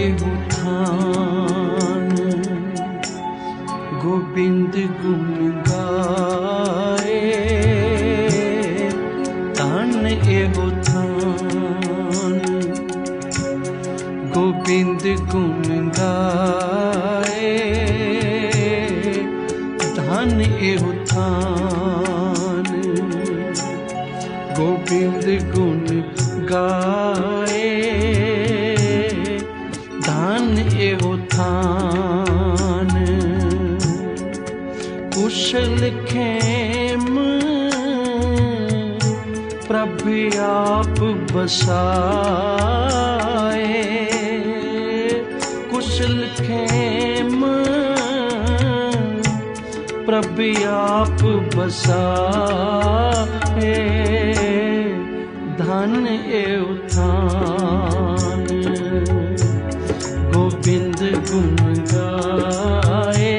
एहु थान गोबिंद गुण गाए, धन एहु थान गोबिंद गुण गाए, धन एहु थान गोबिंद गुण गाए, धन एहु थान कुशल खेम प्रभु आप बसाए, कुशल खेम प्रभु आप बसाए, धन एहु थान गोबिंद गुण गाए,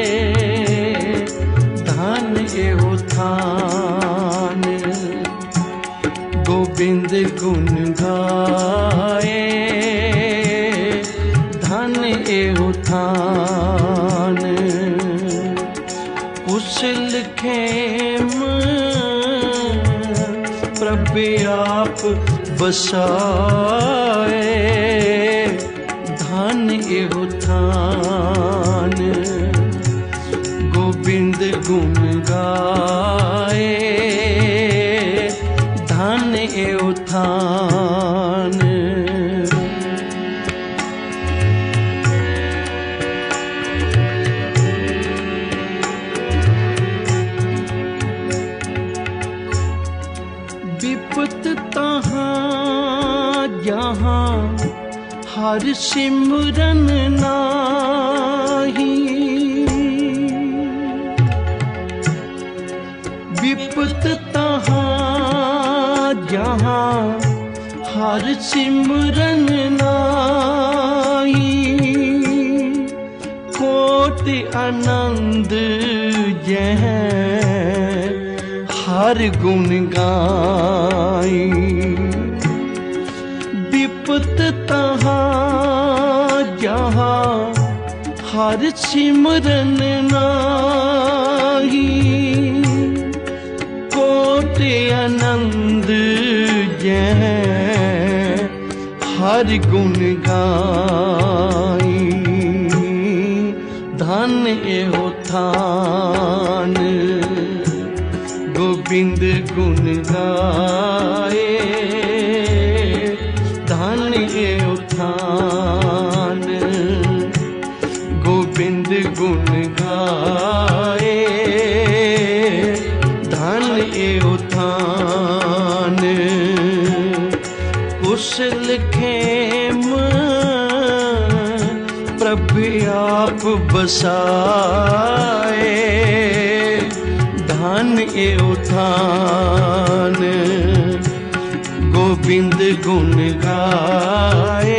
धन एहु थान गोबिंद गुण गाए, धन एहु थान कुशल खेम प्रभु आप बसाए, धन एहु थान गोबिंद गुण गाए, धन एहु थान विपत तहाँ जहाँ हर सिमरन नाही, विपत तहाँ जहाँ हर सिमरन नाही, कोट आनंद जह हर गुण गाई, विपत तहाँ जहाँ हर सिमरन नाही, कोट आनंद जह हर गुण गाई, धन एहु थान गोबिंद गुण गाए, धन एहु थान गोबिंद गुण गाए, धन एहु थान कुशल खेम प्रभु आप बसाए, धन एहु थान गोबिंद गुण गाए,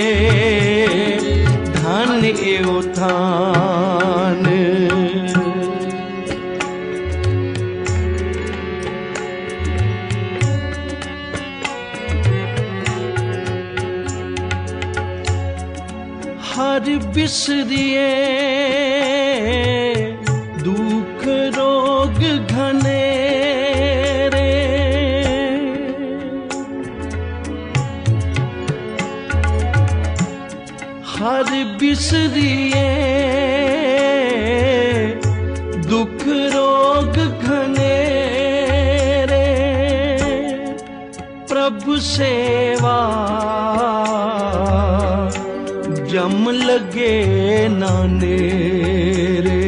धन एहु थान हर बिसरिए दुख रोग घने रे, हर बिसरिए दुख रोग घने रे, प्रभु सेवा जम लगे नाने रे,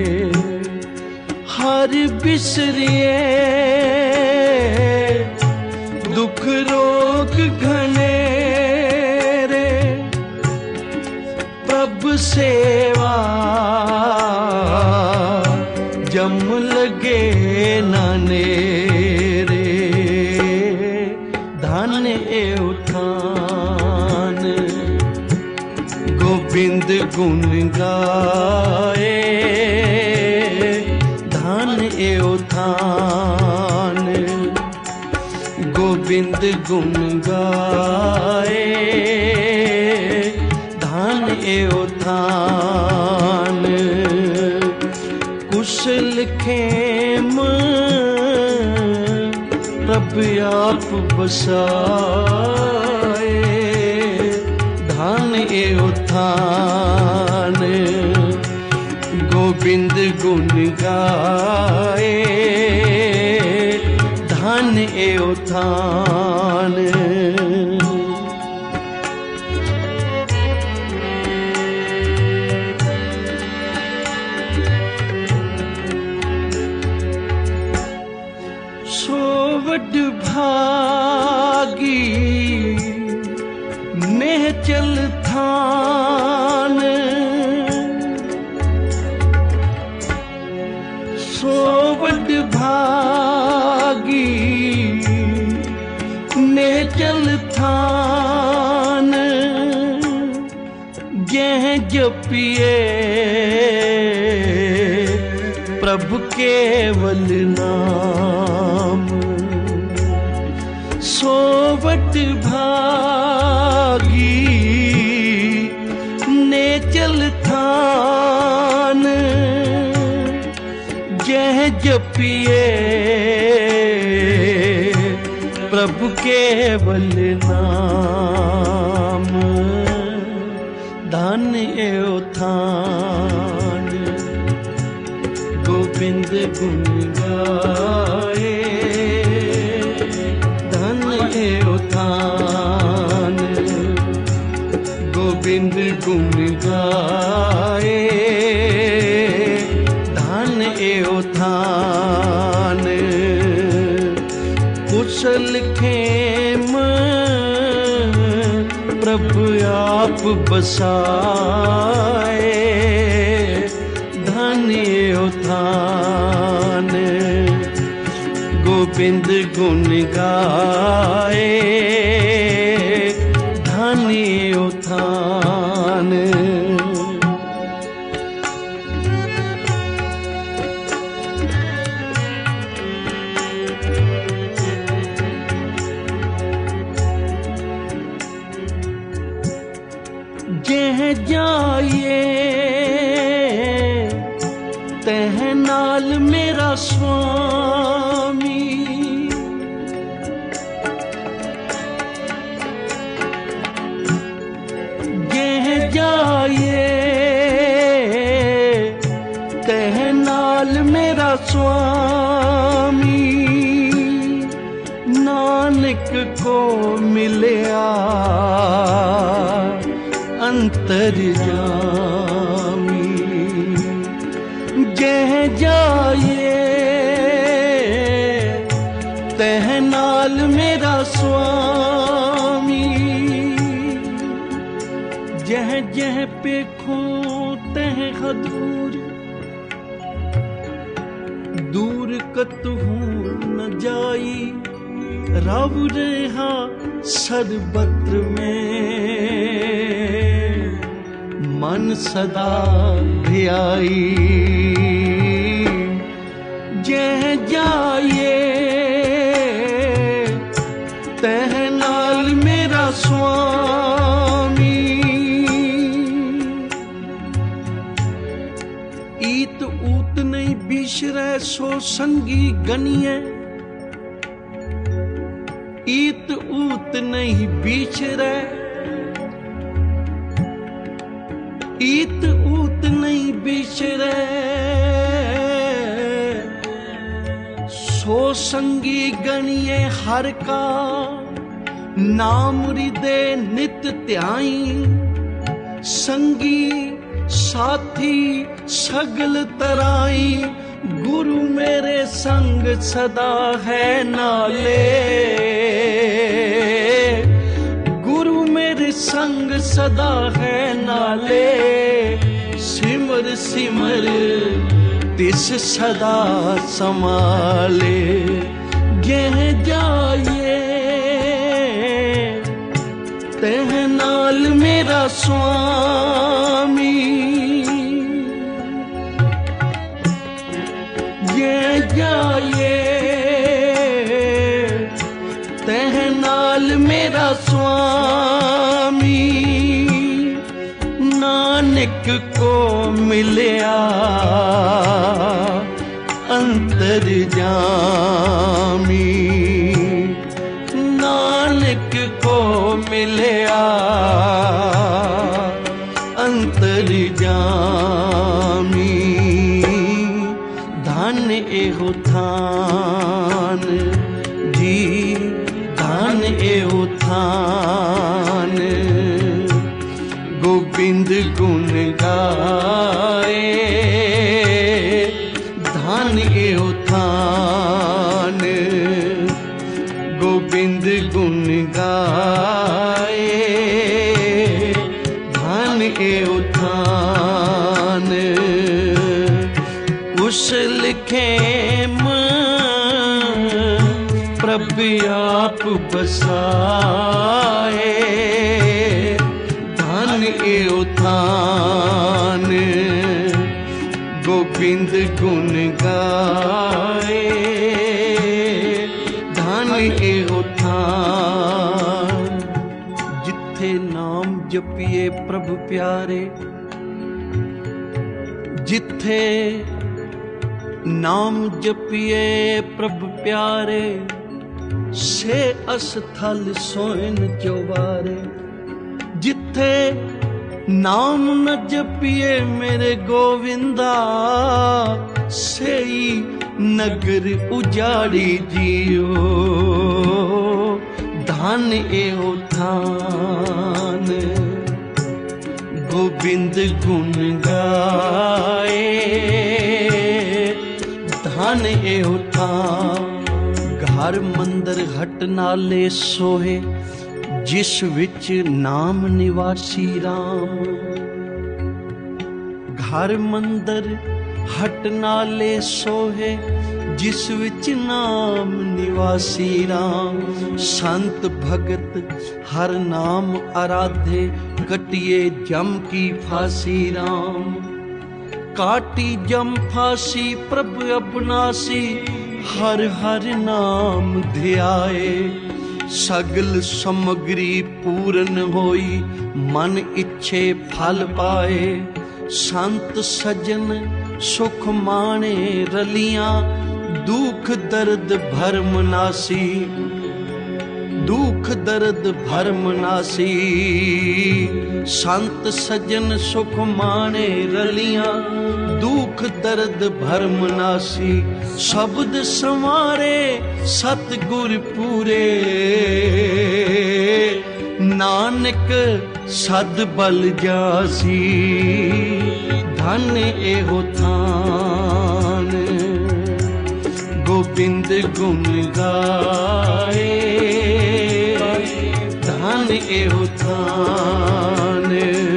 हर बिसरिए दुख रोग घने रे, प्रभु सेवा जम लगे नाने रे, धन एहु थान गोबिंद गुण गाए, धन एहु थान गोबिंद गुण गाए, धन ए उथान कुशल खेम प्रभ आप बसाए धन ए उथान गोविंद गुण गाए धन ए उथान सोवड भागी नेचल थान सोवड भागी नेचल थान जह जपिए प्रभु केवल नाम सोवट भागी नेचल थान जह जपिए प्रभु केवल नाम धन ए उथान गोविंद गुण गाए धन ए उथान गोविंद गुण गाए धन ए उथान कुशल खेम प्रभु आप बसाए धन ए उथान गोविंद गुण गाए धन ए उथान जह जाए तह नाल मेरा स्वामी जह जाए तह नाल मेरा स्वामी नानक को मिलया अंतर्यामी जह जाए तह नाल मेरा स्वामी जह जह पेखो तह दूर दूर कतहु न जाई रव रहा सर्वत्र में मन सदा ध्याई जह जाए तह नाल मेरा स्वामी ईत ऊत नहीं बिसरै सो संगी गनिए ईत ऊत नहीं बिसरै ईत ऊत नहीं बिसरै सो संगी गणिए हर का नाम हृदय नित ध्याई संगी साथी सगल तराई गुरु मेरे संग सदा है नाले गुरु मेरे संग सदा है नाले सिमर सिमर तिस सदा संभाले जह जाए तह नाल मेरा स्वामी जह जाए तह नाल मेरा स्वामी ना नानक को मिलया अंतर जामी, नानक को मिलया अंतर जामी। धन एहो थान जी, धन एहो थान, गोबिंद गुण गाए। धन एहो थान, गोबिंद गुण गाए। धन एहो थान, उस लिखेम प्रभु आप बसाए। धन एहो थान, गोबिंद गुण गाए। धन एहो थान, जिथे नाम जपिए प्रभु प्यारे, जिथे नाम जपिए प्रभु प्यारे, से अस्थल सोइन चौबारे। जिथे नाम न जपिए मेरे गोविंदा, से नगर उजाड़ी जियो। धन एहो थान, गोविंद गुण गाए। धन एहो थान, घर मंदिर हट नाले सोहे, जिस विच नाम निवासी राम। घर मंदिर हट नाले सोहे, जिस विच नाम निवासी राम। संत भगत हर नाम आराधे, कटिए जम की फांसी राम। काटी जम फांसी प्रभु अबनासी, हर हर नाम ध्याए। सगल समग्री पूरन होई, मन इच्छे फल पाए। संत सजन सुख माणे रलियां, दुख दर्द भरम नासी। दुख दर्द भरम नासी, संत सजन सुख माणे रलियां, दुख दर्द भरम नासी। शब्द संवारे सतगुर पूरे, नानक सद बल जासी। धन एहो थान, गोबिंद गुण गाए। धन एहो थान,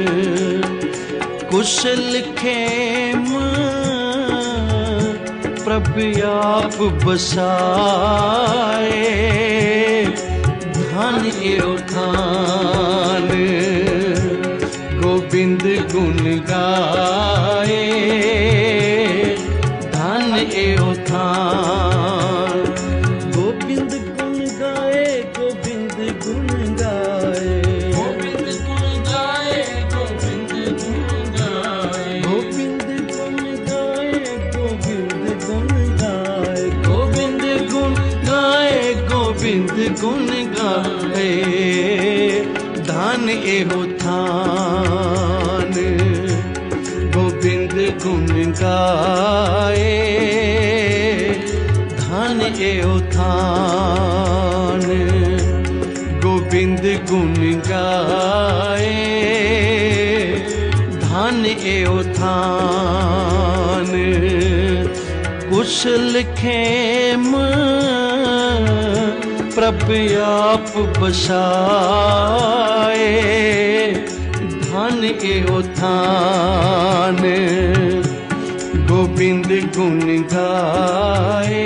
कुशल खेम प्रभु आप बसाए। धन एहो थान, गोबिंद गुण गाए। धन एहो थान, गोबिंद गुण गाए, गोबिंद गुण गाए। गोबिंद गुण गाए, गोबिंद गुण गाए। गोबिंद गुण गाए, गोबिंद गुण गाए। गोबिंद गुण गाए, गोबिंद गुण गाए। धन एहो थान, गोबिंद गुण गाए। धन एहो थान, गोबिंद गुण गाए। धन एहो थान, कुशल खेम प्रभु आप बसाए। धन एहो थान, गोबिंद गुण गाए।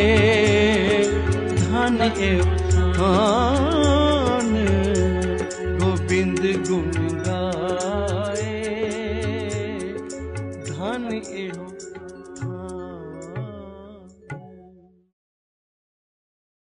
धन एहो थान, गोबिंद गुण गाए। धन एहो